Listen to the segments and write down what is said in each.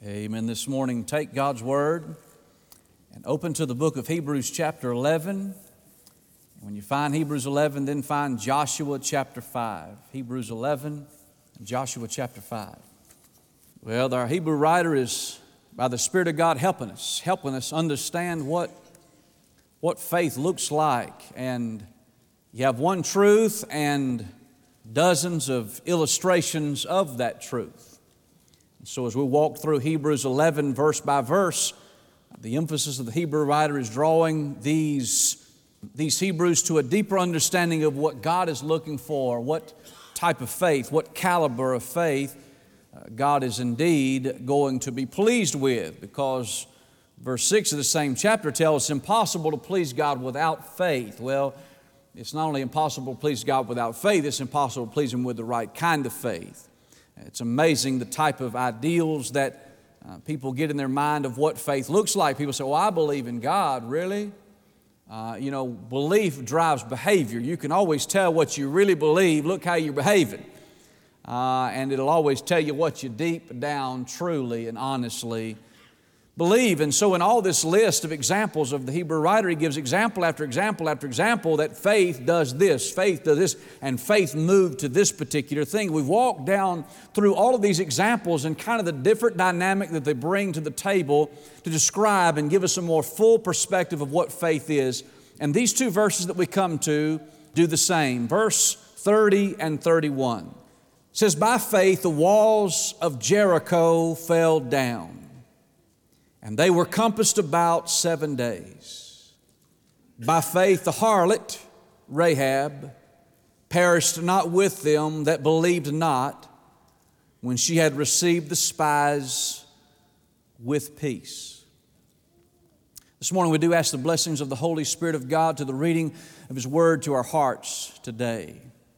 Amen. This morning, take God's Word and open to the book of Hebrews chapter 11. And when you find Hebrews 11, then find Joshua chapter 5. Hebrews 11 and Joshua chapter 5. Well, our Hebrew writer is, by the Spirit of God, helping us understand what faith looks like. And you have one truth and dozens of illustrations of that truth. So as we walk through Hebrews 11 verse by verse, the emphasis of the Hebrew writer is drawing these Hebrews to a deeper understanding of what God is looking for, what type of faith, what caliber of faith God is indeed going to be pleased with, because verse 6 of the same chapter tells us it's impossible to please God without faith. Well, it's not only impossible to please God without faith, it's impossible to please Him with the right kind of faith. It's amazing the type of ideals that people get in their mind of what faith looks like. People say, well, I believe in God. Really? Belief drives behavior. You can always tell what you really believe. Look how you're behaving. And it'll always tell you what you deep down truly and honestly believe. And so in all this list of examples of the Hebrew writer, he gives example after example after example that faith does this, and faith moved to this particular thing. We've walked down through all of these examples and kind of the different dynamic that they bring to the table to describe and give us a more full perspective of what faith is. And these two verses that we come to do the same. Verse 30 and 31. It says, by faith the walls of Jericho fell down, and they were compassed about 7 days. By faith the harlot, Rahab, perished not with them that believed not, when she had received the spies with peace. This morning we do ask the blessings of the Holy Spirit of God to the reading of His Word to our hearts today.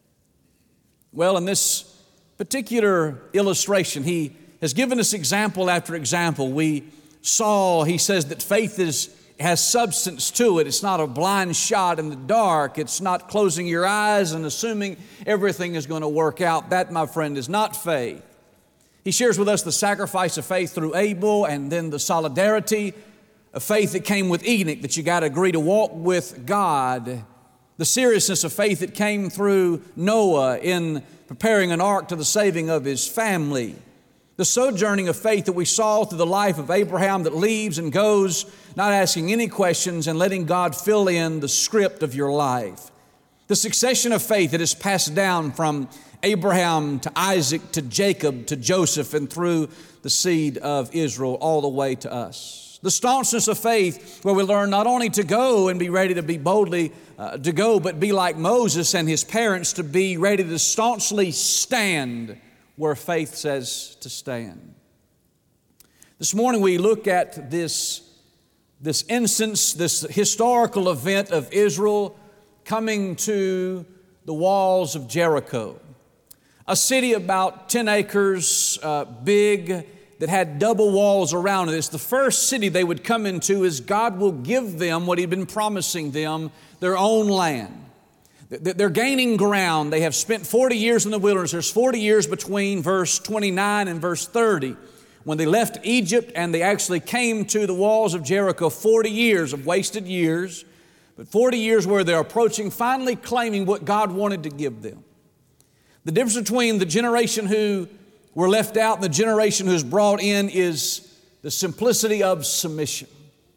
Well, in this particular illustration, He has given us example after example. We saw, he says, that faith has substance to it. It's not a blind shot in the dark. It's not closing your eyes and assuming everything is going to work out. That, my friend, is not faith. He shares with us the sacrifice of faith through Abel, and then the solidarity of faith that came with Enoch, that you got to agree to walk with God. The seriousness of faith that came through Noah in preparing an ark to the saving of his family. The sojourning of faith that we saw through the life of Abraham that leaves and goes, not asking any questions and letting God fill in the script of your life. The succession of faith that is passed down from Abraham to Isaac to Jacob to Joseph and through the seed of Israel all the way to us. The staunchness of faith where we learn not only to go and be ready to be boldly to go, but be like Moses and his parents to be ready to staunchly stand where faith says to stand. This morning we look at this instance, this historical event of Israel coming to the walls of Jericho. A city about 10 acres big that had double walls around it. It's the first city they would come into as God will give them what He'd been promising them, their own land. They're gaining ground. They have spent 40 years in the wilderness. There's 40 years between verse 29 and verse 30. When they left Egypt and they actually came to the walls of Jericho, 40 years of wasted years, but 40 years where they're approaching, finally claiming what God wanted to give them. The difference between the generation who were left out and the generation who's brought in is the simplicity of submission.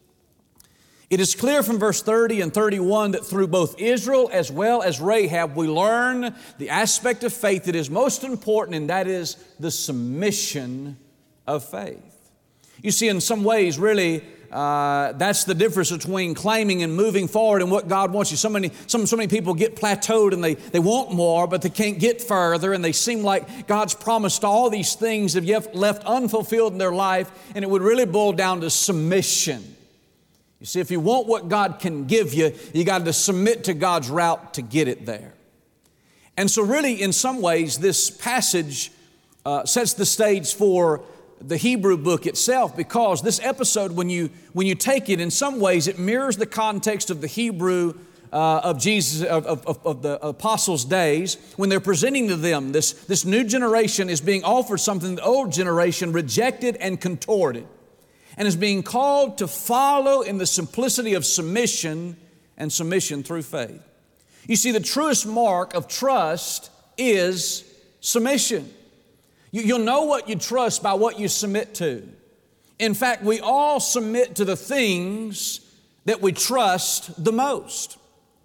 It is clear from verse 30 and 31 that through both Israel as well as Rahab, we learn the aspect of faith that is most important, and that is the submission of faith. You see, in some ways, really, that's the difference between claiming and moving forward and what God wants you. So many people get plateaued and they want more, but they can't get further, and they seem like God's promised all these things have yet left unfulfilled in their life, and it would really boil down to submission. You see, if you want what God can give you, you got to submit to God's route to get it there. And so really, in some ways, this passage sets the stage for the Hebrew book itself, because this episode, when you take it, in some ways, it mirrors the context of the Hebrew of Jesus, of the apostles' days, when they're presenting to them, this new generation is being offered something the old generation rejected and contorted, and is being called to follow in the simplicity of submission and submission through faith. You see, the truest mark of trust is submission. You'll know what you trust by what you submit to. In fact, we all submit to the things that we trust the most.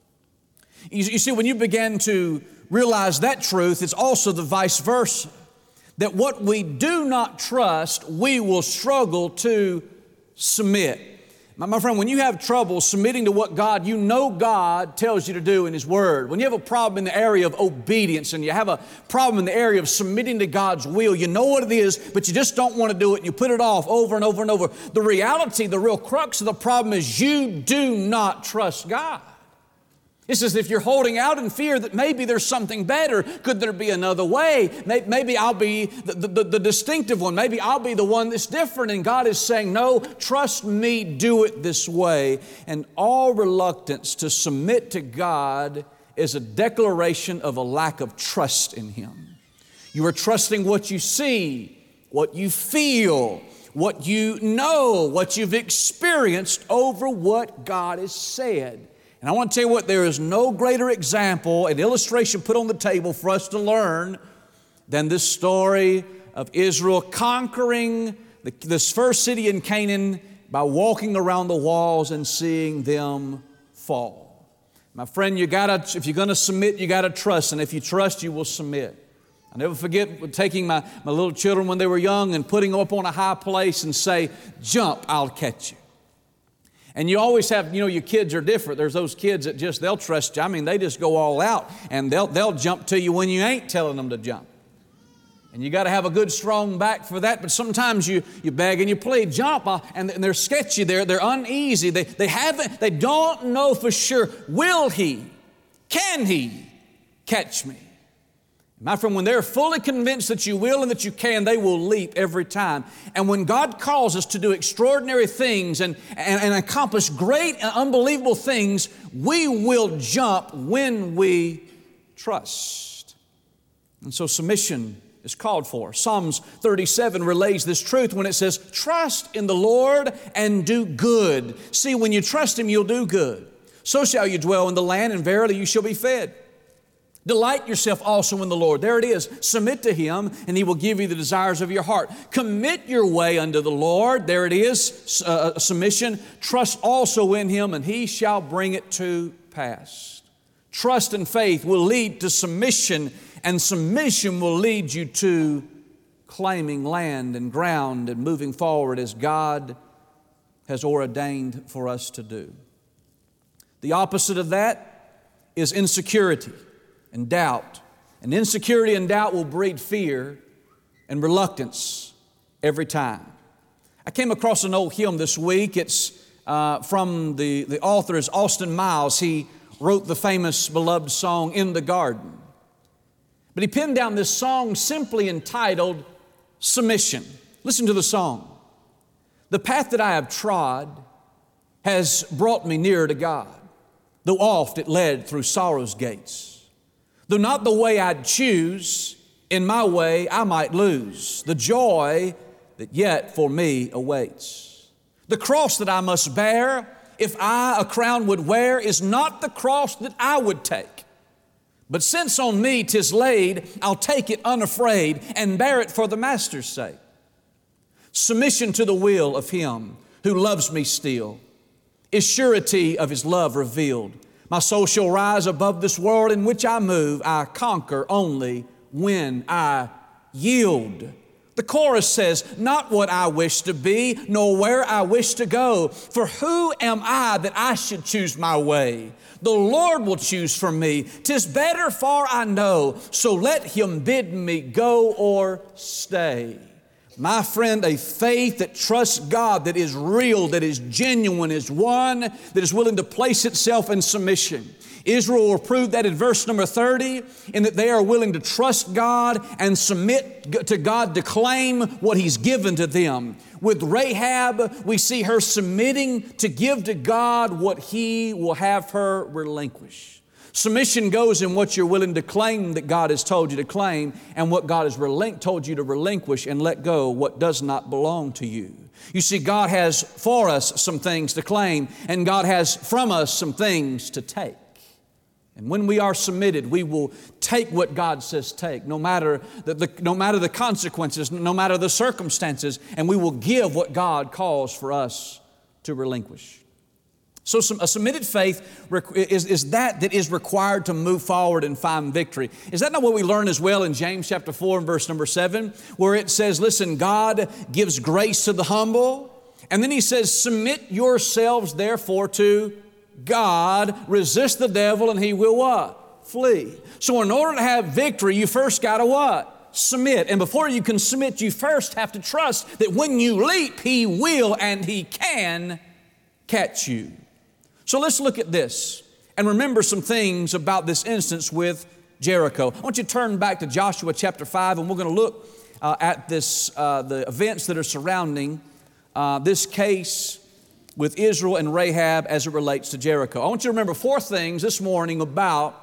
You see, when you begin to realize that truth, it's also the vice versa. That what we do not trust, we will struggle to submit. My friend, when you have trouble submitting to what you know God tells you to do in His Word, when you have a problem in the area of obedience and you have a problem in the area of submitting to God's will, you know what it is, but you just don't want to do it and you put it off over and over and over. The reality, the real crux of the problem is you do not trust God. It's as if you're holding out in fear that maybe there's something better. Could there be another way? Maybe I'll be the distinctive one. Maybe I'll be the one that's different. And God is saying, no, trust me, do it this way. And all reluctance to submit to God is a declaration of a lack of trust in Him. You are trusting what you see, what you feel, what you know, what you've experienced over what God has said. And I want to tell you what, there is no greater example, an illustration put on the table for us to learn than this story of Israel conquering this first city in Canaan by walking around the walls and seeing them fall. My friend, if you're going to submit, you got to trust. And if you trust, you will submit. I'll never forget taking my little children when they were young and putting them up on a high place and say, jump, I'll catch you. And you always have, your kids are different. There's those kids that they'll trust you. I mean, they just go all out and they'll jump to you when you ain't telling them to jump. And you got to have a good, strong back for that. But sometimes you beg and you plead, jump, and they're sketchy. They're uneasy. They don't know for sure. Will he? Can he catch me? My friend, when they're fully convinced that you will and that you can, they will leap every time. And when God calls us to do extraordinary things and accomplish great and unbelievable things, we will jump when we trust. And so submission is called for. Psalms 37 relays this truth when it says, trust in the Lord and do good. See, when you trust Him, you'll do good. So shall you dwell in the land, and verily you shall be fed. Delight yourself also in the Lord. There it is. Submit to Him, and He will give you the desires of your heart. Commit your way unto the Lord. There it is, submission. Trust also in Him, and He shall bring it to pass. Trust and faith will lead to submission, and submission will lead you to claiming land and ground and moving forward as God has ordained for us to do. The opposite of that is insecurity and doubt. And insecurity and doubt will breed fear and reluctance every time. I came across an old hymn this week. It's from the author is Austin Miles. He wrote the famous beloved song, In the Garden. But he penned down this song simply entitled, Submission. Listen to the song. The path that I have trod has brought me nearer to God, though oft it led through sorrow's gates. Though not the way I'd choose, in my way I might lose the joy that yet for me awaits. The cross that I must bear, if I a crown would wear, is not the cross that I would take. But since on me 'tis laid, I'll take it unafraid and bear it for the Master's sake. Submission to the will of Him who loves me still is surety of His love revealed. My soul shall rise above this world in which I move. I conquer only when I yield. The chorus says, not what I wish to be, nor where I wish to go. For who am I that I should choose my way? The Lord will choose for me. 'Tis better far I know, so let Him bid me go or stay. My friend, a faith that trusts God, that is real, that is genuine, is one that is willing to place itself in submission. Israel will prove that in verse number 30, in that they are willing to trust God and submit to God to claim what He's given to them. With Rahab, we see her submitting to give to God what He will have her relinquish. Submission goes in what you're willing to claim that God has told you to claim, and what God has told you to relinquish and let go what does not belong to you. You see, God has for us some things to claim, and God has from us some things to take. And when we are submitted, we will take what God says take, no matter the consequences, no matter the circumstances, and we will give what God calls for us to relinquish. So a submitted faith is that is required to move forward and find victory. Is that not what we learn as well in James chapter 4 and verse number 7, where it says, listen, God gives grace to the humble, and then He says, submit yourselves therefore to God, resist the devil, and he will what? Flee. So in order to have victory, you first got to what? Submit. And before you can submit, you first have to trust that when you leap, He will and He can catch you. So let's look at this and remember some things about this instance with Jericho. I want you to turn back to Joshua chapter 5, and we're going to look at the events that are surrounding this case with Israel and Rahab as it relates to Jericho. I want you to remember 4 things this morning about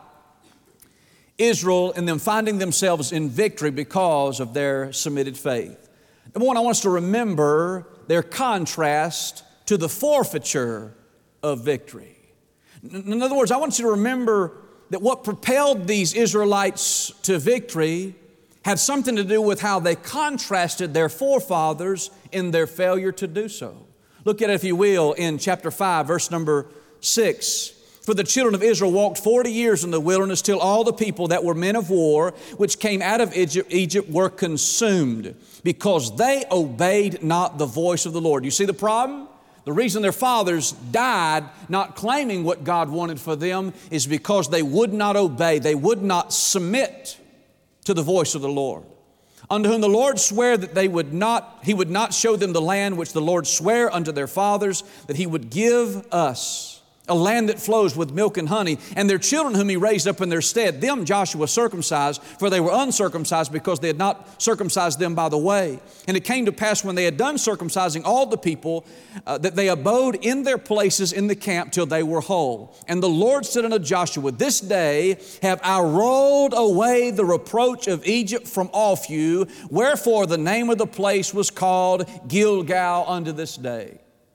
Israel and them finding themselves in victory because of their submitted faith. Number 1, I want us to remember their contrast to the forfeiture of victory. In other words, I want you to remember that what propelled these Israelites to victory had something to do with how they contrasted their forefathers in their failure to do so. Look at it, if you will, in chapter 5, verse number 6. For the children of Israel walked 40 years in the wilderness till all the people that were men of war, which came out of Egypt were consumed, because they obeyed not the voice of the Lord. You see the problem? The reason their fathers died not claiming what God wanted for them is because they would not obey. They would not submit to the voice of the Lord. Unto whom the Lord sware that He would not show them the land which the Lord sware unto their fathers, that He would give us, a land that flows with milk and honey, and their children whom He raised up in their stead, them Joshua circumcised, for they were uncircumcised because they had not circumcised them by the way. And it came to pass when they had done circumcising all the people, that they abode in their places in the camp till they were whole. And the Lord said unto Joshua, this day have I rolled away the reproach of Egypt from off you, wherefore the name of the place was called Gilgal unto this day.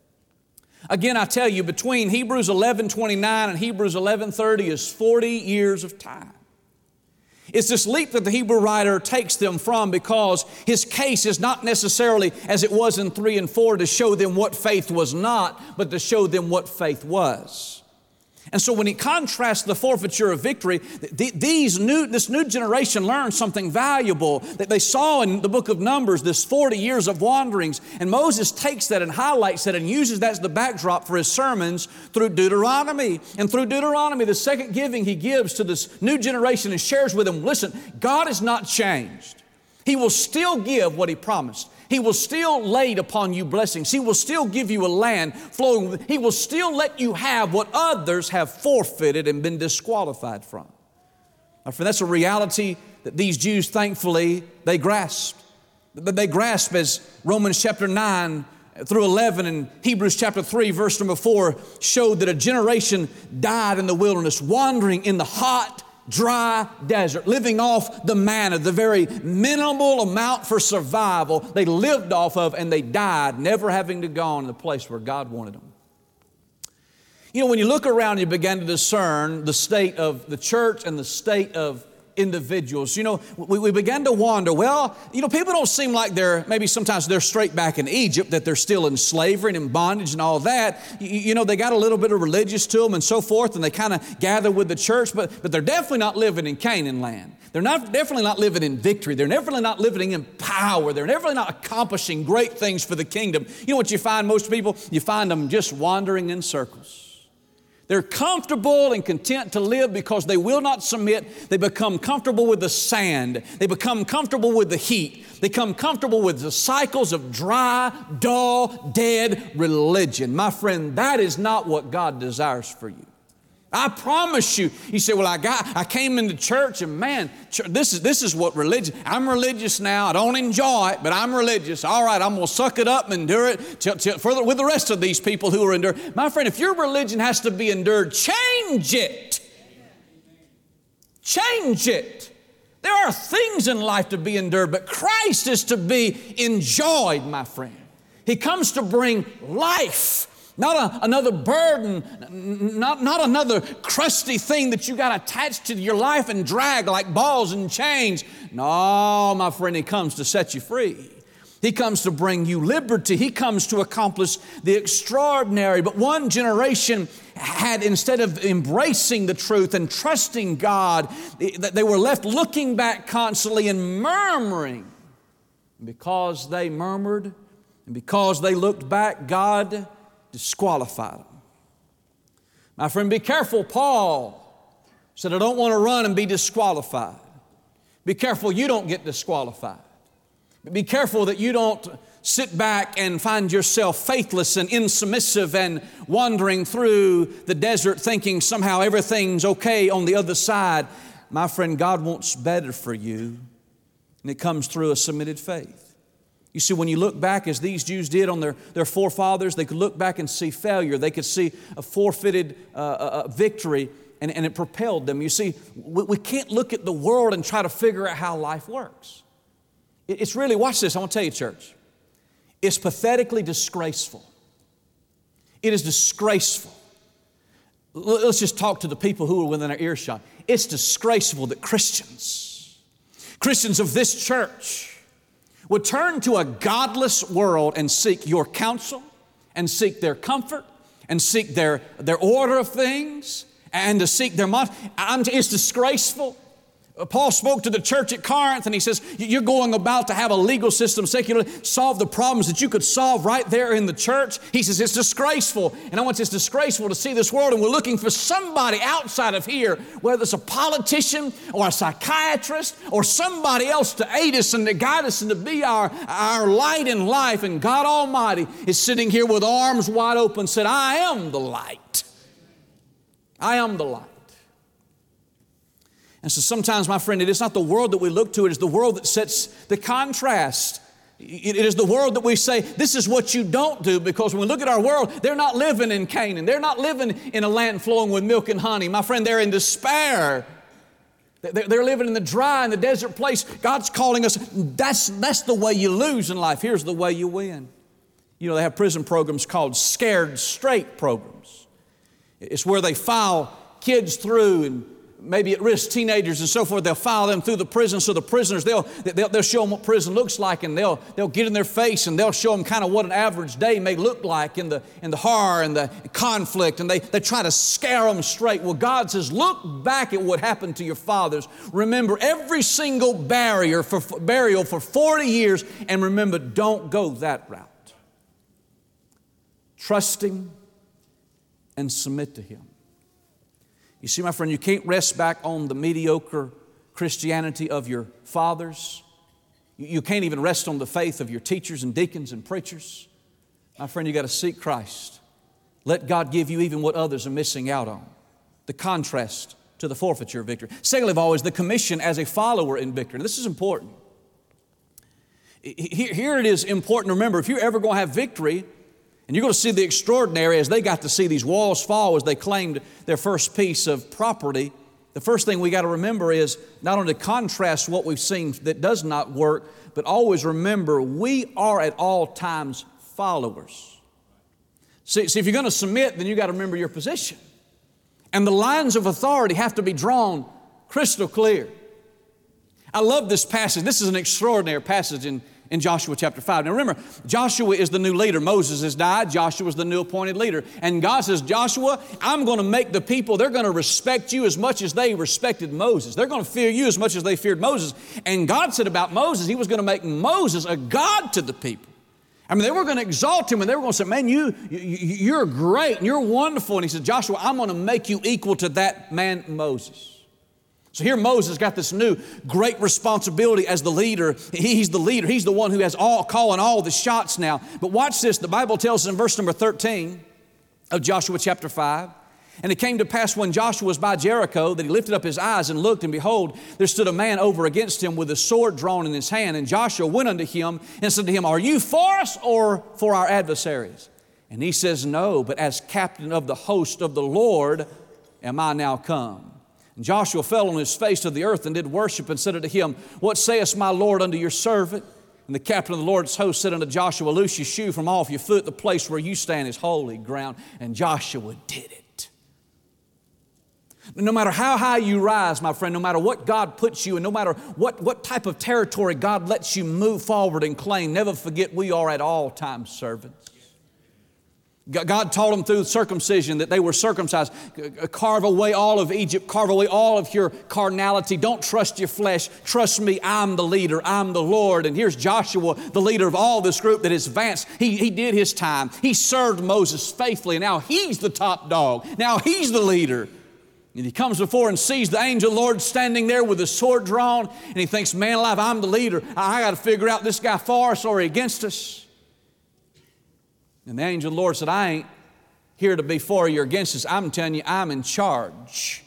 Again, I tell you, between Hebrews 11:29 and Hebrews 11:30 is 40 years of time. It's this leap that the Hebrew writer takes them from, because his case is not necessarily as it was in 3 and 4 to show them what faith was not, but to show them what faith was. And so when he contrasts the forfeiture of victory, this new generation learned something valuable that they saw in the book of Numbers, this 40 years of wanderings. And Moses takes that and highlights that and uses that as the backdrop for his sermons through Deuteronomy. And through Deuteronomy, the second giving he gives to this new generation and shares with them, listen, God has not changed. He will still give what He promised. He will still lay upon you blessings. He will still give you a land flowing with. He will still let you have what others have forfeited and been disqualified from. Now, friend, that's a reality that these Jews, thankfully, they grasped. They grasp as Romans chapter 9 through 11 and Hebrews chapter 3 verse number 4 showed that a generation died in the wilderness, wandering in the hot, dry desert, living off the manna, the very minimal amount for survival they lived off of, and they died never having to go in the place where God wanted them. You know, when you look around, you begin to discern the state of the church and the state of individuals. You know, we began to wonder, well, you know, people don't seem like maybe sometimes they're straight back in Egypt, that they're still in slavery and in bondage and all that. You know, they got a little bit of religious to them and so forth, and they kind of gather with the church, but they're definitely not living in Canaan land. They're definitely not living in victory. They're definitely not living in power. They're definitely not accomplishing great things for the kingdom. You know what you find most people? You find them just wandering in circles. They're comfortable and content to live because they will not submit. They become comfortable with the sand. They become comfortable with the heat. They become comfortable with the cycles of dry, dull, dead religion. My friend, that is not what God desires for you. I promise you. You say, well, I came into church and man, this is what religion, I'm religious now. I don't enjoy it, but I'm religious. All right, I'm going to suck it up and endure it further with the rest of these people who are enduring. My friend, if your religion has to be endured, change it. Change it. There are things in life to be endured, but Christ is to be enjoyed, my friend. He comes to bring life. Not another burden, not another crusty thing that you got attached to your life and drag like balls and chains. No, my friend, He comes to set you free. He comes to bring you liberty. He comes to accomplish the extraordinary. But one generation had, instead of embracing the truth and trusting God, they were left looking back constantly and murmuring. Because they murmured and because they looked back, God disqualified them. My friend, be careful. Paul said, I don't want to run and be disqualified. Be careful you don't get disqualified. Be careful that you don't sit back and find yourself faithless and insubmissive and wandering through the desert thinking somehow everything's okay on the other side. My friend, God wants better for you, and it comes through a submitted faith. You see, when you look back, as these Jews did on their forefathers, they could look back and see failure. They could see a forfeited victory, and it propelled them. You see, we can't look at the world and try to figure out how life works. It's really, watch this, I want to tell you, church. It's pathetically disgraceful. It is disgraceful. Let's just talk to the people who are within our earshot. It's disgraceful that Christians of this church, would turn to a godless world and seek your counsel and seek their comfort and seek their order of things and to seek their mind. It's disgraceful. Paul spoke to the church at Corinth and he says, you're going about to have a legal system secularly solve the problems that you could solve right there in the church. He says it's disgraceful. And I want it's disgraceful to see this world, and we're looking for somebody outside of here, whether it's a politician or a psychiatrist or somebody else to aid us and to guide us and to be our light in life. And God Almighty is sitting here with arms wide open, said, I am the light. I am the light. And so sometimes, my friend, it is not the world that we look to, it is the world that sets the contrast. It is the world that we say, this is what you don't do, because when we look at our world, they're not living in Canaan. They're not living in a land flowing with milk and honey. My friend, they're in despair. They're living in the dry, in the desert place. God's calling us, that's the way you lose in life. Here's the way you win. You know, they have prison programs called Scared Straight programs. It's where they file kids through, and maybe at-risk teenagers and so forth, they'll file them through the prison. So the prisoners, they'll show them what prison looks like, and they'll get in their face and they'll show them kind of what an average day may look like in the horror and the conflict, and they try to scare them straight. Well, God says, look back at what happened to your fathers. Remember every single burial for 40 years, and remember, don't go that route. Trust Him and submit to Him. You see, my friend, you can't rest back on the mediocre Christianity of your fathers. You can't even rest on the faith of your teachers and deacons and preachers. My friend, you got to seek Christ. Let God give you even what others are missing out on. The contrast to the forfeiture of victory. Secondly of all is the commission as a follower in victory. Now, this is important. Here it is important to remember, if you're ever going to have victory, and you're going to see the extraordinary as they got to see these walls fall as they claimed their first piece of property. The first thing we got to remember is not only to contrast what we've seen that does not work, but always remember we are at all times followers. See, if you're going to submit, then you got to remember your position. And the lines of authority have to be drawn crystal clear. I love this passage. This is an extraordinary passage in Joshua chapter 5. Now remember, Joshua is the new leader. Moses has died. Joshua is the new appointed leader. And God says, Joshua, I'm going to make the people, they're going to respect you as much as they respected Moses. They're going to fear you as much as they feared Moses. And God said about Moses, He was going to make Moses a God to the people. I mean, they were going to exalt him, and they were going to say, man, you're great and you're wonderful. And He said, Joshua, I'm going to make you equal to that man Moses. So here Moses got this new great responsibility as the leader. He's the leader. He's the one who has calling all the shots now. But watch this. The Bible tells us in verse number 13 of Joshua chapter 5, And it came to pass when Joshua was by Jericho that he lifted up his eyes and looked, and behold, there stood a man over against him with a sword drawn in his hand. And Joshua went unto him and said to him, Are you for us or for our adversaries? And he says, No, but as captain of the host of the Lord am I now come. And Joshua fell on his face to the earth and did worship, and said unto him, What sayest my Lord unto your servant? And the captain of the Lord's host said unto Joshua, Loose your shoe from off your foot. The place where you stand is holy ground. And Joshua did it. No matter how high you rise, my friend, no matter what God puts you in, no matter what type of territory God lets you move forward and claim, never forget we are at all times servants. God taught them through circumcision that they were circumcised. Carve away all of Egypt. Carve away all of your carnality. Don't trust your flesh. Trust me, I'm the leader. I'm the Lord. And here's Joshua, the leader of all this group that is advanced. He did his time. He served Moses faithfully. And now he's the top dog. Now he's the leader. And he comes before and sees the angel of the Lord standing there with his sword drawn. And he thinks, man alive, I'm the leader. I got to figure out this guy for us or against us. And the angel of the Lord said, I ain't here to be for you or against us. I'm telling you, I'm in charge.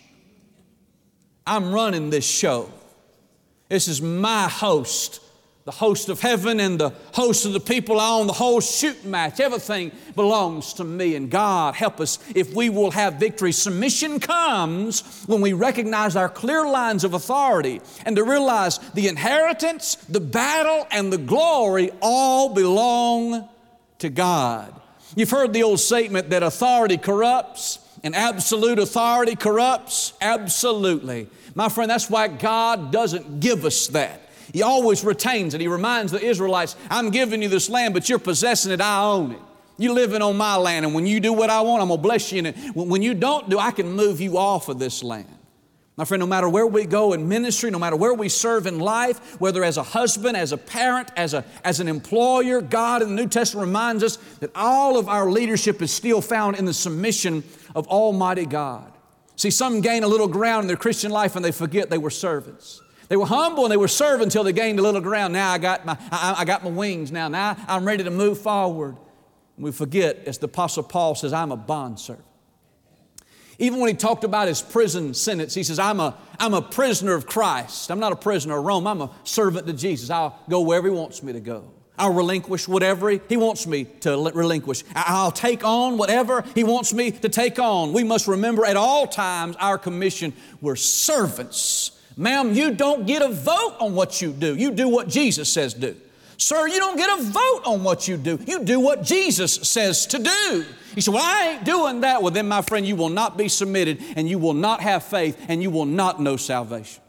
I'm running this show. This is my host. The host of heaven and the host of the people I own, the whole shooting match. Everything belongs to me. And God help us if we will have victory. Submission comes when we recognize our clear lines of authority and to realize the inheritance, the battle, and the glory all belong to God. You've heard the old statement that authority corrupts and absolute authority corrupts. Absolutely. My friend, that's why God doesn't give us that. He always retains it. He reminds the Israelites, I'm giving you this land, but you're possessing it, I own it. You're living on my land, and when you do what I want, I'm going to bless you in it. When you don't do, I can move you off of this land. My friend, no matter where we go in ministry, no matter where we serve in life, whether as a husband, as a parent, as an employer, God in the New Testament reminds us that all of our leadership is still found in the submission of Almighty God. See, some gain a little ground in their Christian life and they forget they were servants. They were humble and they were servant until they gained a little ground. Now I got my wings now. Now I'm ready to move forward. And we forget, as the Apostle Paul says, I'm a bondservant. Even when he talked about his prison sentence, he says, I'm a prisoner of Christ. I'm not a prisoner of Rome. I'm a servant to Jesus. I'll go wherever He wants me to go. I'll relinquish whatever He wants me to relinquish. I'll take on whatever He wants me to take on. We must remember at all times our commission. We're servants. Ma'am, you don't get a vote on what you do. You do what Jesus says do. Sir, you don't get a vote on what you do. You do what Jesus says to do. You say, well, I ain't doing that. Well, then, my friend, you will not be submitted, and you will not have faith, and you will not know salvation.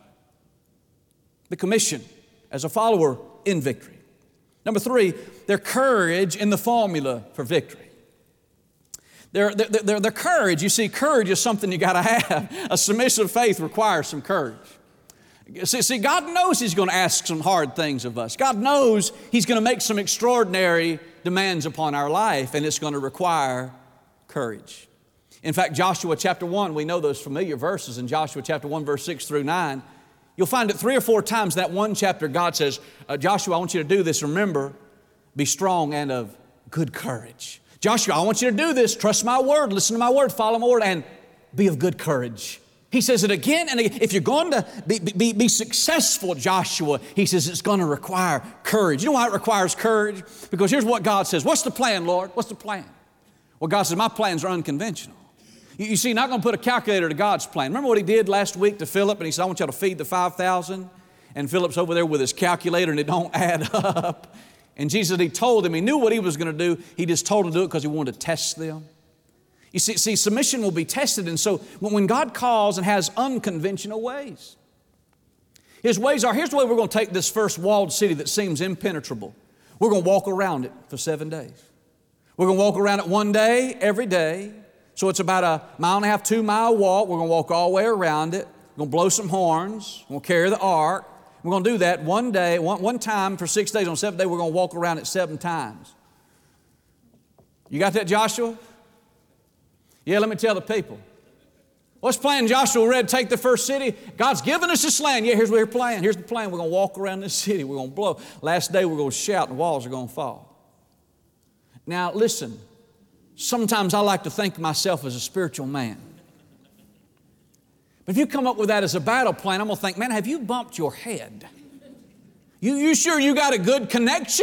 The commission as a follower in victory. Number 3, their courage in the formula for victory. Their courage, you see, courage is something you got to have. A submissive faith requires some courage. See, God knows He's going to ask some hard things of us. God knows He's going to make some extraordinary demands upon our life, and it's going to require courage. In fact, Joshua chapter 1, we know those familiar verses in Joshua chapter 1, verse 6 through 9. You'll find it 3 or 4 times in that one chapter God says, Joshua, I want you to do this. Remember, be strong and of good courage. Joshua, I want you to do this. Trust my word. Listen to my word. Follow my word and be of good courage. He says it again and again. If you're going to be successful, Joshua, he says it's going to require courage. You know why it requires courage? Because here's what God says. What's the plan, Lord? What's the plan? Well, God says, my plans are unconventional. You see, not going to put a calculator to God's plan. Remember what He did last week to Philip? And He said, I want you to feed the 5,000. And Philip's over there with his calculator and it don't add up. And Jesus, He told him, He knew what He was going to do. He just told him to do it because He wanted to test them. You see, submission will be tested. And so when God calls and has unconventional ways, His ways are, here's the way we're going to take this first walled city that seems impenetrable. We're going to walk around it for 7 days. We're going to walk around it one day, every day. So it's about a 1.5 mile, 2 mile walk. We're going to walk all the way around it. We're going to blow some horns. We're going to carry the ark. We're going to do that one day, one time for 6 days. On 7th day, we're going to walk around it 7 times. You got that, Joshua? Yeah, let me tell the people. What's the plan, Joshua? We're ready to take the first city. God's given us this land. Yeah, here's what we're playing. Here's the plan. We're going to walk around this city. We're going to blow. Last day, we're going to shout and the walls are going to fall. Now, listen. Sometimes I like to think of myself as a spiritual man. But if you come up with that as a battle plan, I'm going to think, man, have you bumped your head? You sure you got a good connection?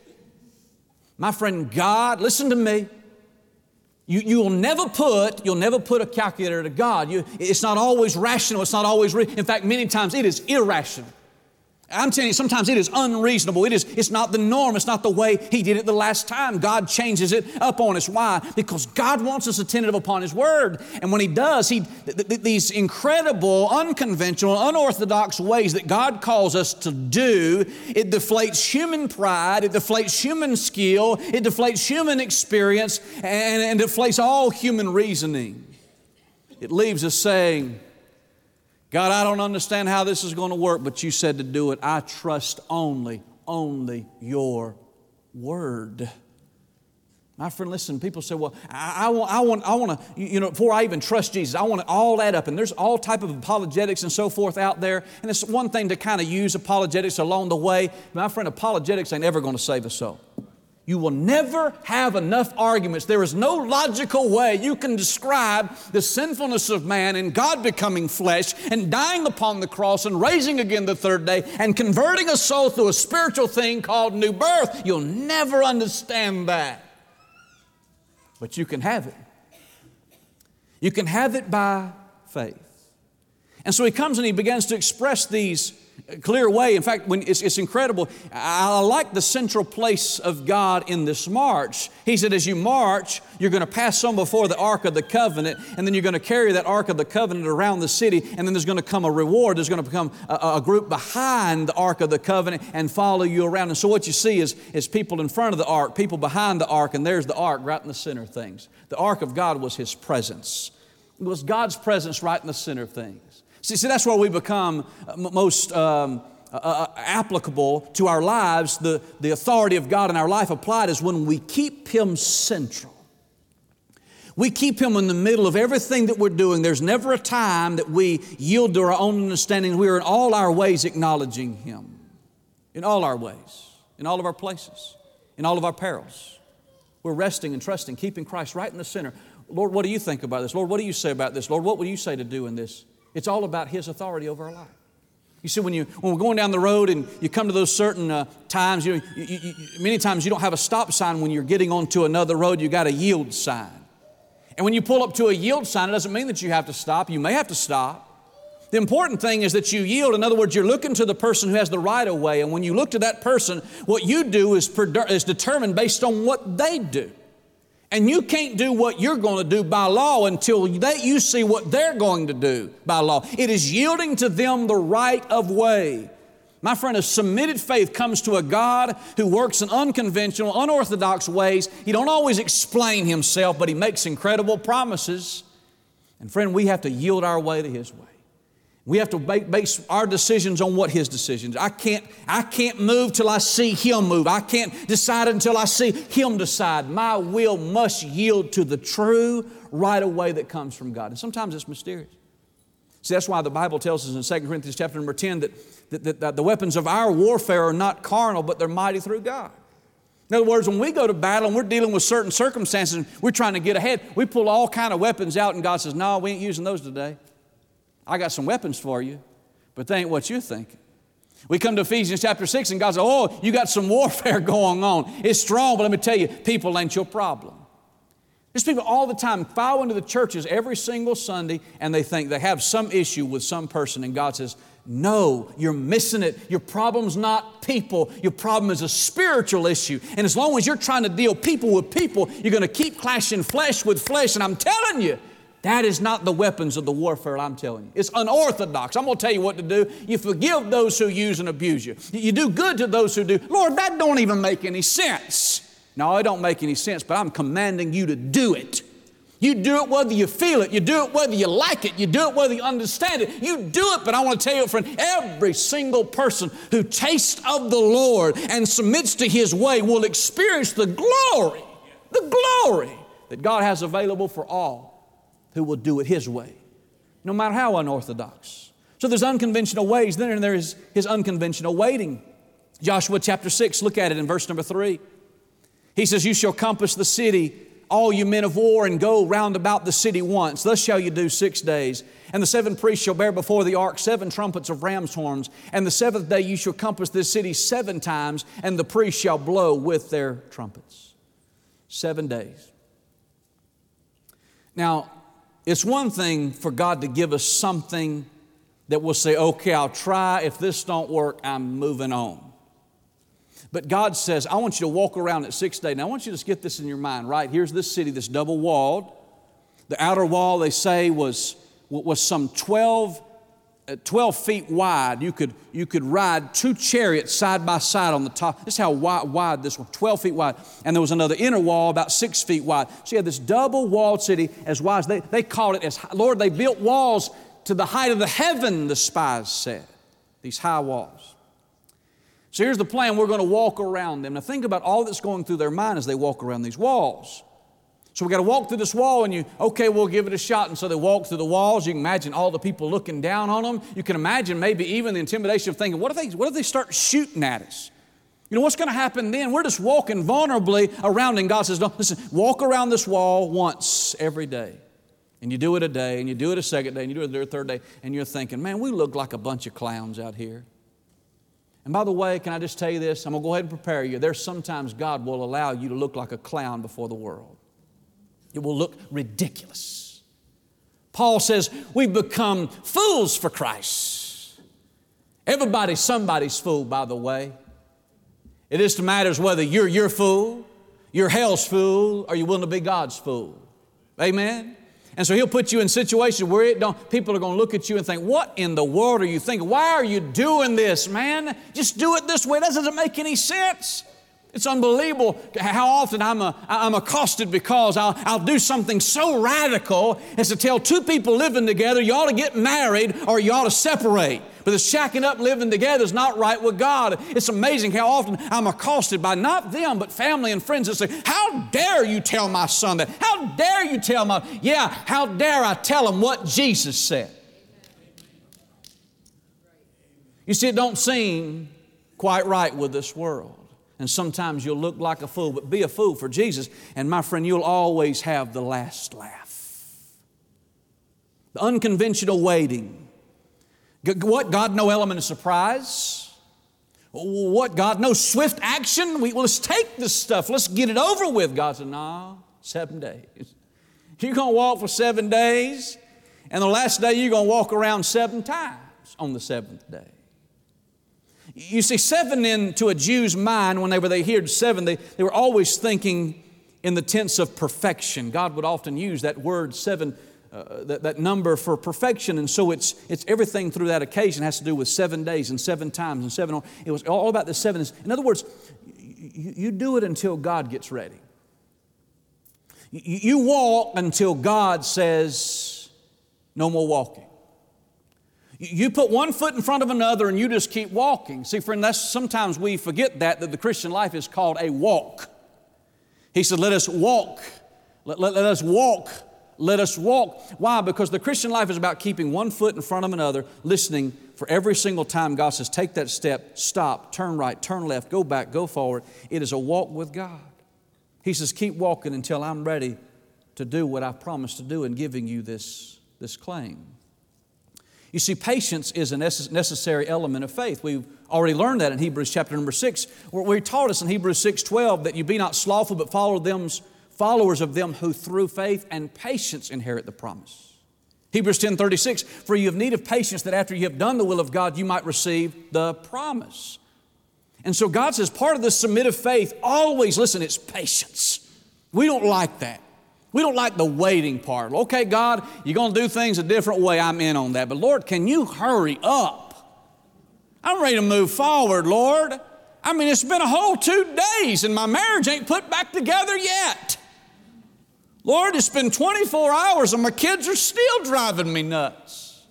My friend, God, listen to me. You'll never put a calculator to God. It's not always rational. It's not always in fact, many times it is irrational. I'm telling you, sometimes it is unreasonable. It's not the norm. It's not the way He did it the last time. God changes it up on us. Why? Because God wants us attentive upon His Word. And when He does, these incredible, unconventional, unorthodox ways that God calls us to do, it deflates human pride, it deflates human skill, it deflates human experience, and it deflates all human reasoning. It leaves us saying, God, I don't understand how this is going to work, but You said to do it. I trust only Your Word. My friend, listen, people say, well, I want to, before I even trust Jesus, I want to all that up. And there's all type of apologetics and so forth out there. And it's one thing to kind of use apologetics along the way. My friend, apologetics ain't ever going to save a soul. You will never have enough arguments. There is no logical way you can describe the sinfulness of man and God becoming flesh and dying upon the cross and raising again the third day and converting a soul through a spiritual thing called new birth. You'll never understand that. But you can have it. You can have it by faith. And so he comes and he begins to express these clear way. In fact, it's incredible. I like the central place of God in this march. He said, as you march, you're going to pass on before the Ark of the Covenant, and then you're going to carry that Ark of the Covenant around the city, and then there's going to come a reward. There's going to become a group behind the Ark of the Covenant and follow you around. And so what you see is people in front of the Ark, people behind the Ark, and there's the Ark right in the center of things. The Ark of God was His presence. It was God's presence right in the center of things. See, that's where we become most applicable to our lives. The authority of God in our life applied is when we keep Him central. We keep Him in the middle of everything that we're doing. There's never a time that we yield to our own understanding. We are in all our ways acknowledging Him. In all our ways. In all of our places. In all of our perils. We're resting and trusting, keeping Christ right in the center. Lord, what do You think about this? Lord, what do You say about this? Lord, what would You say to do in this? It's all about His authority over our life. You see, when we're going down the road and you come to those certain times, many times you don't have a stop sign when you're getting onto another road. You got a yield sign. And when you pull up to a yield sign, it doesn't mean that you have to stop. You may have to stop. The important thing is that you yield. In other words, you're looking to the person who has the right of way. And when you look to that person, what you do is determined based on what they do. And you can't do what you're going to do by law until you see what they're going to do by law. It is yielding to them the right of way. My friend, a submitted faith comes to a God who works in unconventional, unorthodox ways. He don't always explain Himself, but He makes incredible promises. And friend, we have to yield our way to His way. We have to base our decisions on what His decisions. I can't move till I see Him move. I can't decide until I see Him decide. My will must yield to the true right of way that comes from God. And sometimes it's mysterious. See, that's why the Bible tells us in 2 Corinthians chapter number 10 that the weapons of our warfare are not carnal, but they're mighty through God. In other words, when we go to battle and we're dealing with certain circumstances and we're trying to get ahead, we pull all kind of weapons out and God says, no, we ain't using those today. I got some weapons for you, but they ain't what you're thinking. We come to Ephesians chapter 6 and God says, oh, you got some warfare going on. It's strong, but let me tell you, people ain't your problem. There's people all the time file into the churches every single Sunday and they think they have some issue with some person and God says, no, you're missing it. Your problem's not people. Your problem is a spiritual issue. And as long as you're trying to deal people with people, you're going to keep clashing flesh with flesh. And I'm telling you, that is not the weapons of the warfare, I'm telling you. It's unorthodox. I'm going to tell you what to do. You forgive those who use and abuse you. You do good to those who do. Lord, that don't even make any sense. No, it don't make any sense, but I'm commanding you to do it. You do it whether you feel it. You do it whether you like it. You do it whether you understand it. You do it, but I want to tell you, friend, every single person who tastes of the Lord and submits to His way will experience the glory that God has available for all who will do it His way, no matter how unorthodox. So there's unconventional ways, then there is His unconventional waiting. Joshua chapter 6, look at it in verse number 3. He says, you shall compass the city all you men of war, and go round about the city once. Thus shall you do 6 days. And the 7 priests shall bear before the ark 7 trumpets of ram's horns. And the 7th day you shall compass this city 7 times, and the priests shall blow with their trumpets. 7 days. Now, it's one thing for God to give us something that we'll say, okay, I'll try. If this don't work, I'm moving on. But God says, I want you to walk around at 6 days. Now, I want you to just get this in your mind, right? Here's this city that's double-walled. The outer wall, they say, was some 12 feet wide. You could ride 2 chariots side by side on the top. This is how wide this was, 12 feet wide. And there was another inner wall about 6 feet wide. So you had this double-walled city as wide as they called it as, Lord, they built walls to the height of the heaven, the spies said. These high walls. So here's the plan. We're going to walk around them. Now think about all that's going through their mind as they walk around these walls. So we got to walk through this wall, and okay, we'll give it a shot. And so they walk through the walls. You can imagine all the people looking down on them. You can imagine maybe even the intimidation of thinking, what if they start shooting at us? You know, what's going to happen then? We're just walking vulnerably around, and God says, no, listen, walk around this wall once every day. And you do it a day, and you do it a second day, and you do it a third day, and you're thinking, man, we look like a bunch of clowns out here. And by the way, can I just tell you this? I'm going to go ahead and prepare you. There's sometimes God will allow you to look like a clown before the world. It will look ridiculous. Paul says, we've become fools for Christ. Everybody's somebody's fool, by the way. It just matters whether you're your fool, you're hell's fool, or you're willing to be God's fool. Amen? And so He'll put you in situations where people are going to look at you and think, what in the world are you thinking? Why are you doing this, man? Just do it this way. That doesn't make any sense. It's unbelievable how often I'm accosted because I'll do something so radical as to tell 2 people living together, you ought to get married or you ought to separate. But the shacking up, living together is not right with God. It's amazing how often I'm accosted by not them, but family and friends that say, how dare you tell my son that? How dare you tell how dare I tell him what Jesus said? You see, it don't seem quite right with this world. And sometimes you'll look like a fool, but be a fool for Jesus. And my friend, you'll always have the last laugh. The unconventional waiting. What? God, no element of surprise. What? God, no swift action. Let's take this stuff. Let's get it over with. God said, no, 7 days. You're going to walk for 7 days, and the last day you're going to walk around 7 times on the 7th day. You see, 7 into a Jew's mind, whenever they heard 7, they were always thinking in the tense of perfection. God would often use that word 7, that number for perfection. And so it's everything through that occasion has to do with 7 days and 7 times and 7. It was all about the 7. In other words, you do it until God gets ready. You walk until God says, no more walking. You put one foot in front of another and you just keep walking. See, friend, sometimes we forget that the Christian life is called a walk. He said, let us walk. Let us walk. Let us walk. Why? Because the Christian life is about keeping one foot in front of another, listening for every single time God says, take that step, stop, turn right, turn left, go back, go forward. It is a walk with God. He says, keep walking until I'm ready to do what I've promised to do in giving you this claim. You see, patience is a necessary element of faith. We've already learned that in Hebrews chapter number 6, where He taught us in Hebrews 6:12 that you be not slothful, but followers of them who through faith and patience inherit the promise. Hebrews 10:36, for you have need of patience that after you have done the will of God, you might receive the promise. And so God says part of the submissive faith always, listen, it's patience. We don't like that. We don't like the waiting part. Okay, God, you're going to do things a different way. I'm in on that. But Lord, can you hurry up? I'm ready to move forward, Lord. I mean, it's been a whole 2 days and my marriage ain't put back together yet. Lord, it's been 24 hours and my kids are still driving me nuts.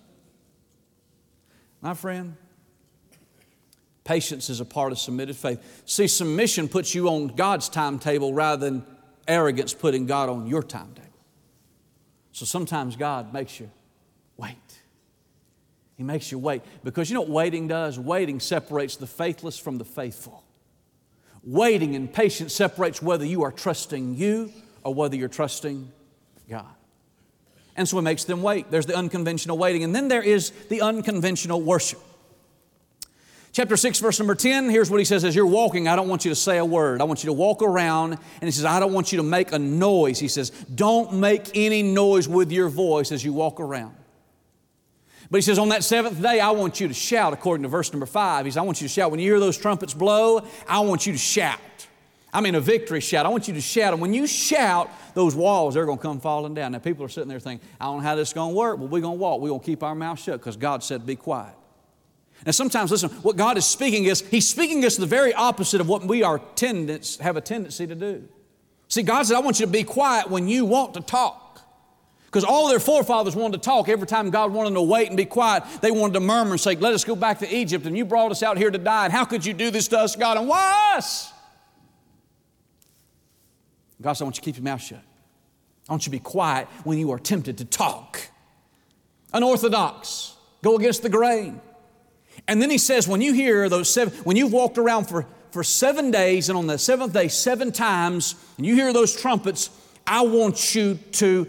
My friend, patience is a part of submitted faith. See, submission puts you on God's timetable rather than arrogance putting God on your timetable. So sometimes God makes you wait. He makes you wait. Because you know what waiting does? Waiting separates the faithless from the faithful. Waiting and patience separates whether you are trusting you or whether you're trusting God. And so He makes them wait. There's the unconventional waiting. And then there is the unconventional worship. Chapter 6, verse number 10, here's what He says. As you're walking, I don't want you to say a word. I want you to walk around. And He says, I don't want you to make a noise. He says, don't make any noise with your voice as you walk around. But He says, on that seventh day, I want you to shout, according to verse number 5. He says, I want you to shout. When you hear those trumpets blow, I want you to shout. I mean a victory shout. I want you to shout. And when you shout, those walls, they're going to come falling down. Now, people are sitting there thinking, I don't know how this is going to work, but we're going to walk. We're going to keep our mouth shut because God said, be quiet. Now, sometimes, listen, what God is speaking is, He's speaking us the very opposite of what we have a tendency to do. See, God said, I want you to be quiet when you want to talk. Because all their forefathers wanted to talk. Every time God wanted them to wait and be quiet, they wanted to murmur and say, let us go back to Egypt, and you brought us out here to die, and how could you do this to us, God, and why us? God said, I want you to keep your mouth shut. I want you to be quiet when you are tempted to talk. Unorthodox. Go against the grain. And then He says, when you hear when you've walked around for 7 days, and on the seventh day 7 times, and you hear those trumpets, I want you to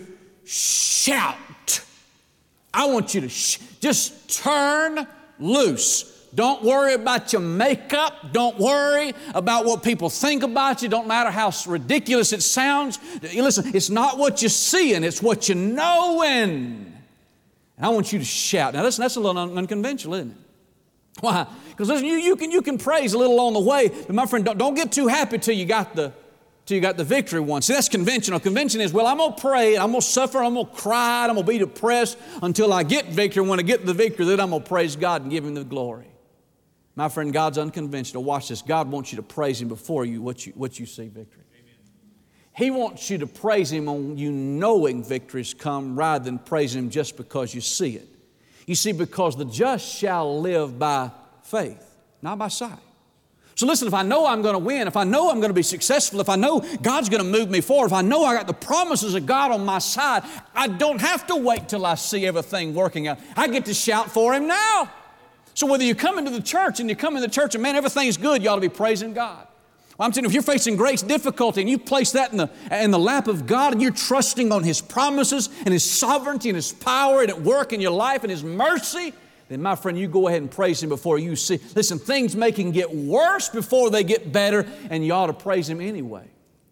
shout. I want you to just turn loose. Don't worry about your makeup. Don't worry about what people think about you. Don't matter how ridiculous it sounds. Listen, it's not what you're seeing, it's what you're knowing. And I want you to shout. Now listen, that's a little unconventional, isn't it? Why? Because listen, you can praise a little on the way, but my friend, don't get too happy till you got the victory won. See, that's conventional. Convention is, well, I'm going to pray, I'm going to suffer, I'm going to cry, I'm going to be depressed until I get victory. When I get the victory, then I'm going to praise God and give Him the glory. My friend, God's unconventional. Watch this. God wants you to praise Him before what you see victory. Amen. He wants you to praise Him on you knowing victories come rather than praising Him just because you see it. You see, because the just shall live by faith, not by sight. So listen, if I know I'm going to win, if I know I'm going to be successful, if I know God's going to move me forward, if I know I got the promises of God on my side, I don't have to wait till I see everything working out. I get to shout for Him now. So whether you come into the church and you come into the church and man, everything's good, you ought to be praising God. Well, I'm telling you, if you're facing great difficulty and you place that in the lap of God and you're trusting on His promises and His sovereignty and His power and at work in your life and His mercy, then my friend, you go ahead and praise Him before you see. Listen, things may can get worse before they get better, and you ought to praise Him anyway.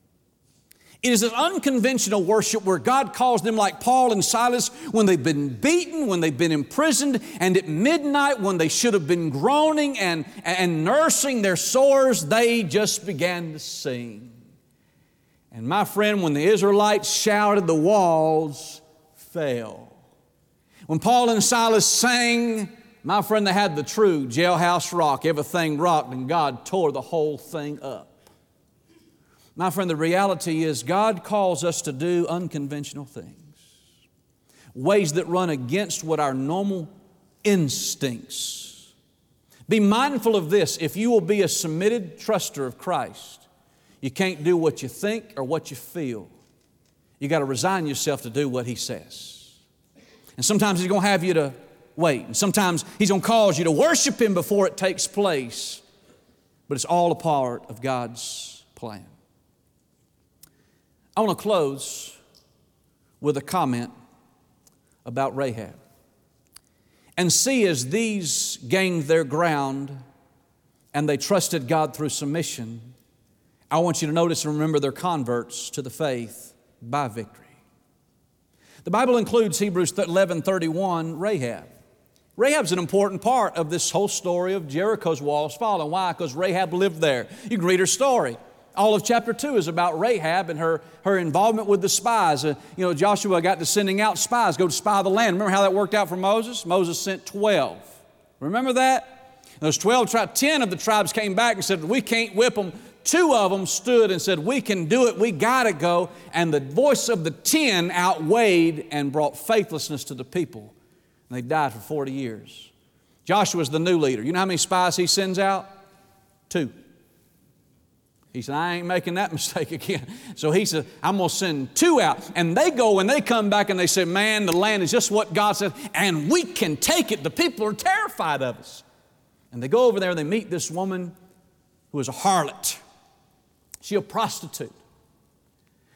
It is an unconventional worship where God calls them like Paul and Silas when they've been beaten, when they've been imprisoned, and at midnight when they should have been groaning and nursing their sores, they just began to sing. And my friend, when the Israelites shouted, the walls fell. When Paul and Silas sang, my friend, they had the true jailhouse rock. Everything rocked and God tore the whole thing up. My friend, the reality is God calls us to do unconventional things, ways that run against what our normal instincts. Be mindful of this. If you will be a submitted truster of Christ, you can't do what you think or what you feel. You got to resign yourself to do what He says. And sometimes He's going to have you to wait. And sometimes He's going to cause you to worship Him before it takes place. But it's all a part of God's plan. I want to close with a comment about Rahab. And see, as these gained their ground and they trusted God through submission, I want you to notice and remember their converts to the faith by victory. The Bible includes Hebrews 11:31, Rahab. Rahab's an important part of this whole story of Jericho's walls falling. Why? Because Rahab lived there. You can read her story. All of chapter 2 is about Rahab and her involvement with the spies. Joshua got to sending out spies, go to spy the land. Remember how that worked out for Moses? Moses sent 12. Remember that? Those 12 tribes, 10 of the tribes came back and said, we can't whip them. 2 of them stood and said, we can do it, we got to go. And the voice of the 10 outweighed and brought faithlessness to the people. And they died for 40 years. Joshua's the new leader. You know how many spies he sends out? 2. He said, I ain't making that mistake again. So he said, I'm going to send 2 out. And they go and they come back and they say, man, the land is just what God said, and we can take it. The people are terrified of us. And they go over there and they meet this woman who is a harlot. She's a prostitute.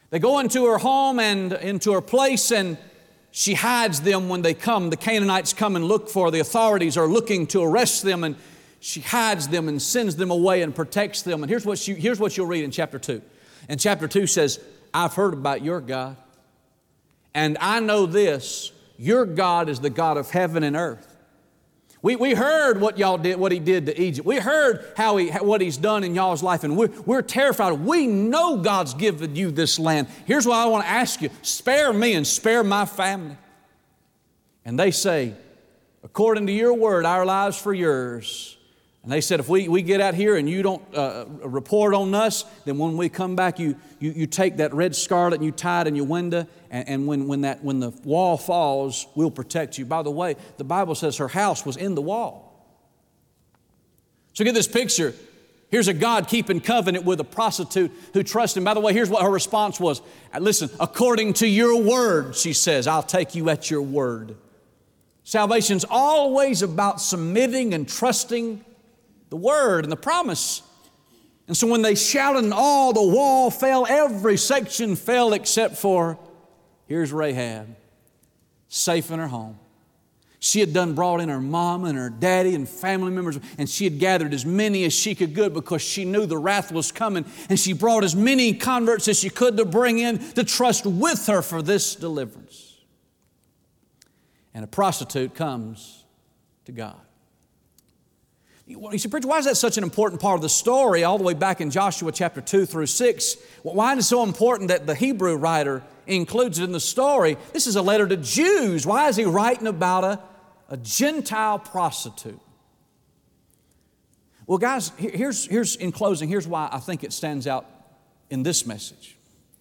They go into her home and into her place, and she hides them when they come. The Canaanites come and look for her. The authorities are looking to arrest them, and she hides them and sends them away and protects them. And here's what you'll read in chapter 2. And chapter 2 says, I've heard about your God, and I know this, your God is the God of heaven and earth. We heard what y'all did, what He did to Egypt. We heard what He's done in y'all's life, and we're terrified. We know God's given you this land. Here's what I want to ask you. Spare me and spare my family. And they say, according to your word, our lives for yours. And they said, if we get out here and you don't report on us, then when we come back, you take that red scarlet and you tie it in your window, and when the wall falls, we'll protect you. By the way, the Bible says her house was in the wall. So get this picture. Here's a God keeping covenant with a prostitute who trusts Him. By the way, here's what her response was. Listen, according to your word, she says, I'll take you at your word. Salvation's always about submitting and trusting the word and the promise. And so when they shouted and all the wall fell, every section fell except for, here's Rahab, safe in her home. She had brought in her mom and her daddy and family members, and she had gathered as many as she could good because she knew the wrath was coming. And she brought as many converts as she could to bring in to trust with her for this deliverance. And a prostitute comes to God. You say, preacher, why is that such an important part of the story all the way back in Joshua chapter 2 through 6? Why is it so important that the Hebrew writer includes it in the story? This is a letter to Jews. Why is he writing about a Gentile prostitute? Well, guys, here's in closing, here's why I think it stands out in this message.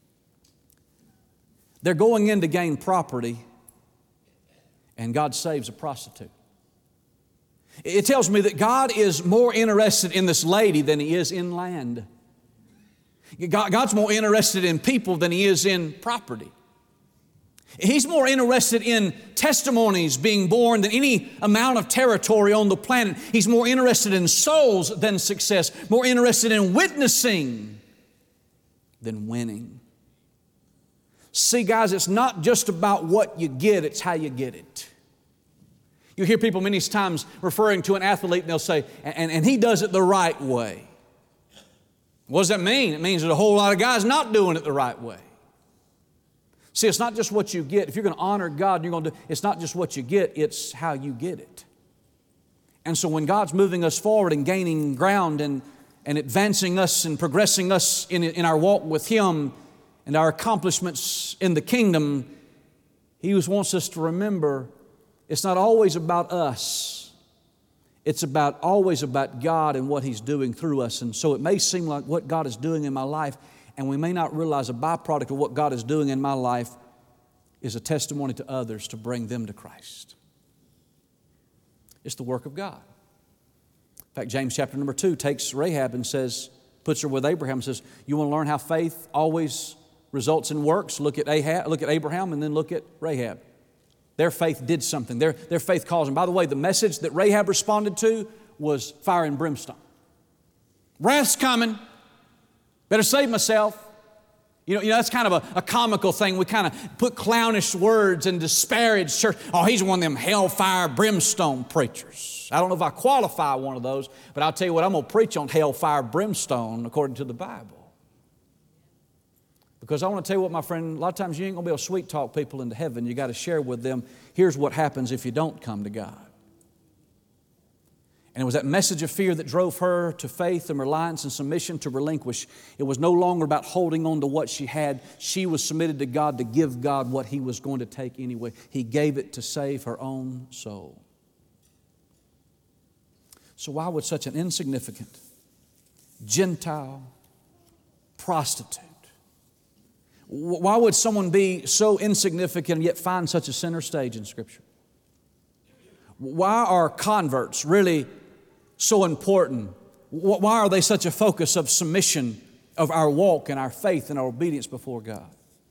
They're going in to gain property, and God saves a prostitute. It tells me that God is more interested in this lady than He is in land. God's more interested in people than He is in property. He's more interested in testimonies being born than any amount of territory on the planet. He's more interested in souls than success, more interested in witnessing than winning. See, guys, it's not just about what you get, it's how you get it. You hear people many times referring to an athlete and they'll say, and he does it the right way. What does that mean? It means that a whole lot of guys not doing it the right way. See, it's not just what you get. If you're going to honor God, it's not just what you get, it's how you get it. And so when God's moving us forward and gaining ground and advancing us and progressing us in our walk with Him and our accomplishments in the kingdom, He wants us to remember it's not always about us. It's always about God and what He's doing through us. And so it may seem like what God is doing in my life, and we may not realize a byproduct of what God is doing in my life is a testimony to others to bring them to Christ. It's the work of God. In fact, James chapter number 2 takes Rahab and puts her with Abraham and says, you want to learn how faith always results in works? Look at Abraham and then look at Rahab. Their faith did something. Their faith caused them. By the way, the message that Rahab responded to was fire and brimstone. Wrath's coming. Better save myself. You know, that's kind of a comical thing. We kind of put clownish words and disparage church. Oh, he's one of them hellfire brimstone preachers. I don't know if I qualify one of those, but I'll tell you what, I'm going to preach on hellfire brimstone according to the Bible. Because I want to tell you what, my friend, a lot of times you ain't going to be able to sweet talk people into heaven. You got to share with them, here's what happens if you don't come to God. And it was that message of fear that drove her to faith and reliance and submission to relinquish. It was no longer about holding on to what she had. She was submitted to God to give God what He was going to take anyway. He gave it to save her own soul. So why would such an insignificant Gentile prostitute, why would someone be so insignificant and yet find such a center stage in Scripture? Why are converts really so important? Why are they such a focus of submission of our walk and our faith and our obedience before God?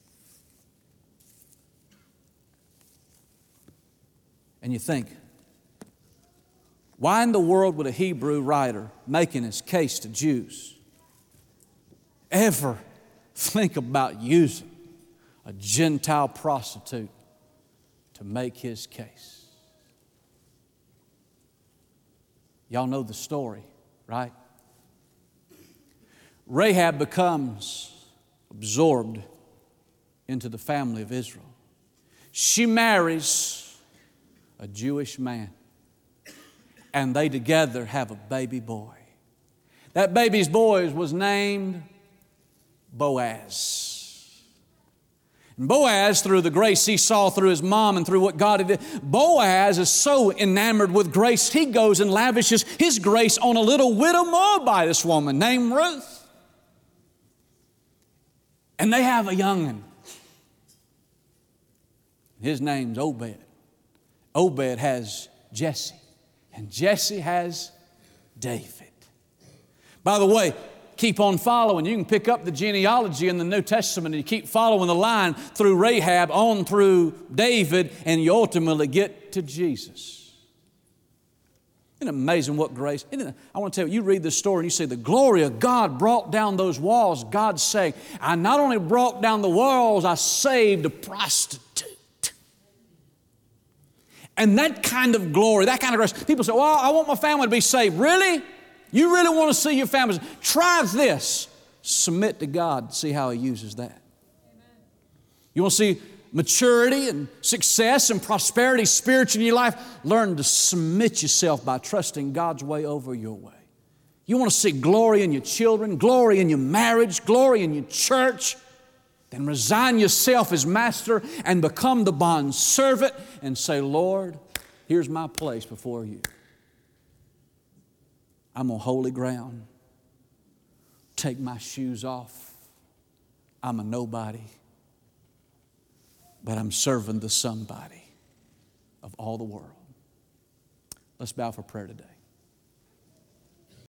And you think, why in the world would a Hebrew writer making his case to Jews ever think about using a Gentile prostitute to make his case. Y'all know the story, right? Rahab becomes absorbed into the family of Israel. She marries a Jewish man, and they together have a baby boy. That baby's boy was named Boaz. And Boaz, through the grace he saw through his mom and through what God had done, Boaz is so enamored with grace, he goes and lavishes his grace on a little widow Moabitess woman named Ruth. And they have a young'un. His name's Obed. Obed has Jesse, and Jesse has David. By the way, keep on following. You can pick up the genealogy in the New Testament and you keep following the line through Rahab on through David, and you ultimately get to Jesus. Isn't it amazing what grace? I want to tell you, you read this story and you see the glory of God brought down those walls. God's saying, I not only brought down the walls, I saved a prostitute. And that kind of glory, that kind of grace, people say, well, I want my family to be saved. Really? You really want to see your family? Try this. Submit to God, see how He uses that. Amen. You want to see maturity and success and prosperity spiritually in your life? Learn to submit yourself by trusting God's way over your way. You want to see glory in your children, glory in your marriage, glory in your church? Then resign yourself as master and become the bond servant and say, Lord, here's my place before you. I'm on holy ground. Take my shoes off. I'm a nobody, but I'm serving the somebody of all the world. Let's bow for prayer today.